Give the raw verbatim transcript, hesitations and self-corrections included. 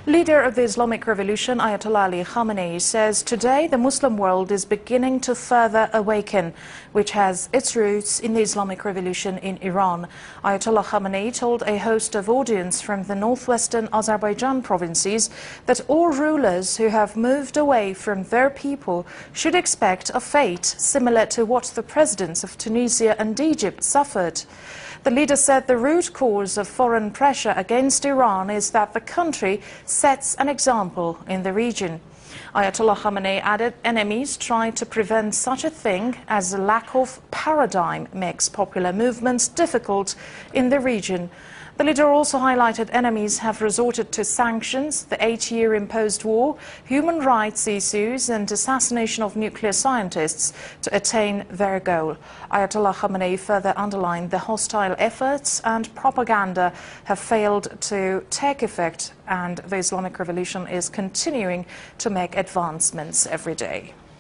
Leader of the Islamic Revolution, Ayatollah Ali Khamenei, says today the Muslim world is beginning to further awaken, which has its roots in the Islamic Revolution in Iran. Ayatollah Khamenei told a host of audience from the northwestern Azerbaijan provinces that all rulers who have moved away from their people should expect a fate similar to what the presidents of Tunisia and Egypt suffered. The leader said the root cause of foreign pressure against Iran is that the country sets an example in the region. Ayatollah Khamenei added enemies try to prevent such a thing as a lack of paradigm makes popular movements difficult in the region. The leader also highlighted enemies have resorted to sanctions, the eight-year imposed war, human rights issues and assassination of nuclear scientists to attain their goal. Ayatollah Khamenei further underlined the hostile efforts and propaganda have failed to take effect, and the Islamic Revolution is continuing to make advancements every day.